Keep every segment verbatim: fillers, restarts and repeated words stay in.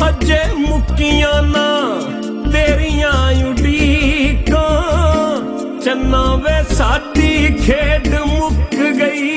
अजे मुक्कियां ना तेरियां उड़ीकां, चन्ना वे साडी खेड मुक गई।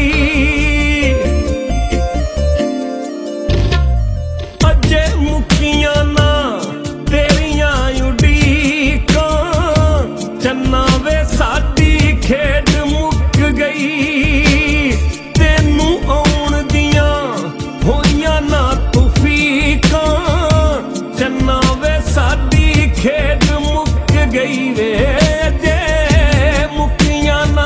अजे मुक्कियां ना तेरियां उड़ीकां, चन्ना वे साडी खेड मुक गई। तेनू आउण दियां होइयां ना तौफीकां, चन्ना वे साडी खेड मुक गई वे। अजे मुक्कियां ना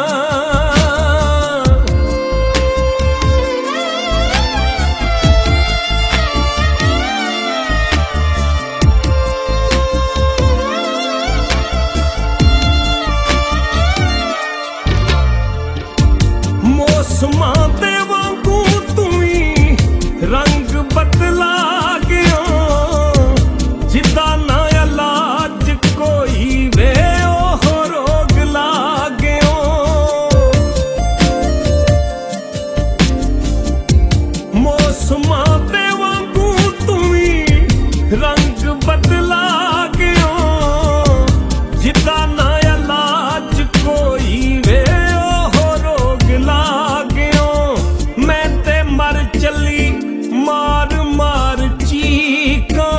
मौसमां दे वांगू तूं रंग बदला गया, जिदा ना इलाज कोई वे ओह रोग ला गया। मौसमां दे वांगू तूं रंग बदला गया, जिदा ना इलाज कोई वे ओह रोग ला गया। मैं ते मर चली मार मार चीकां,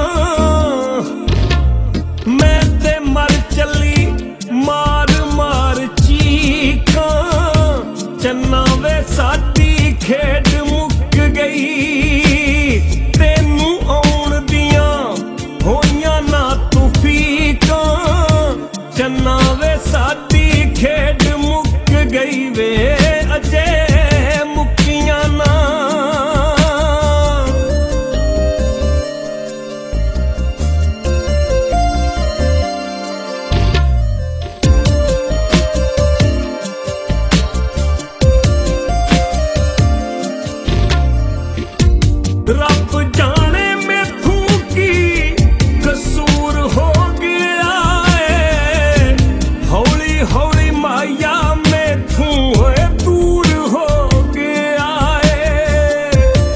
मैं ते मर चली मार मार चीकां, चन्ना वे साडी खेड मुक गई। तेनू आउण दियां होइयां ना तौफीकां, चन्ना वे साडी खेड मुक गई वे। अजे मुक्कियां ना रब जाने मैथों की कसूर हो गया है, हौली हौली माया मैथों होए दूर हो गया है।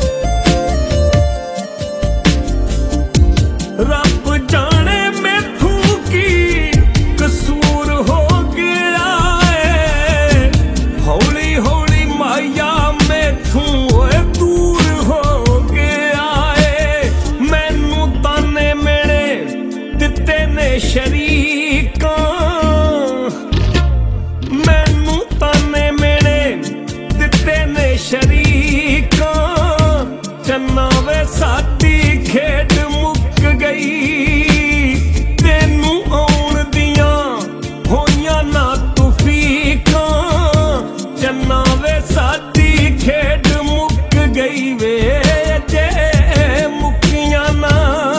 रब जाने मैथों की कसूर हो गया है, हौली हौली माया मैथों होए दूर हो गया है। मैनू ताने मेरे दिते ने शरीकां, मैनू ताने मेरे दिते ने शरीकां, चन्ना वे साडी खेड मुक गई। तेनू आउण दियां होइयां ना तौफीकां, चन्ना वे साडी खेड मुक गई वे। अजे मुक्कियां ना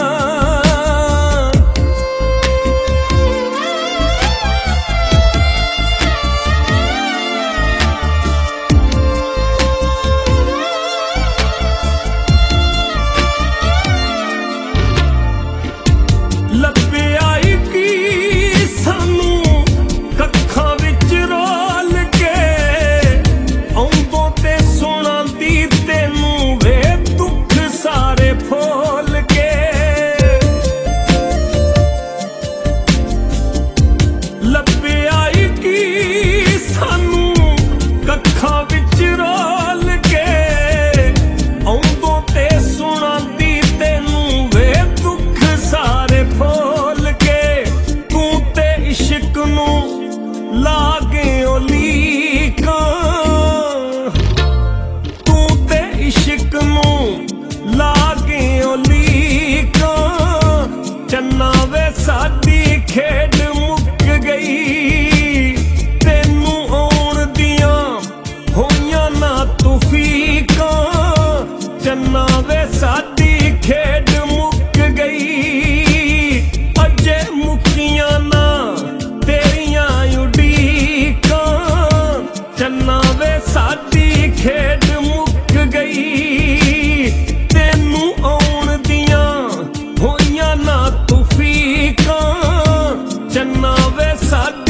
लब्बे आई की सानू कक्खां विच रोल के, आउंदों ते सुणांदी तेनू वे दुख सारे फोल के। लब्बे आई की सानू कक्खां विच रोल के, आउंदों ते सुणांदी तेनू वे दुख सारे फोल के। तू ते इश्क नू ला गयो लीकां, तू ते इश्क नू ला गयो लीकां, चन्ना वे साडी खेड मुक गई। तेनू आउण दियां होइयां ना तौफीकां, चन्ना वे साडी खेड मुक गई। अजे मुक्कियां ना तेरियां उड़ीकां, चन्ना वे साडी खेड मुक गई। तेनू आउण दियां होइयां ना तौफीकां, चन्ना वे साडी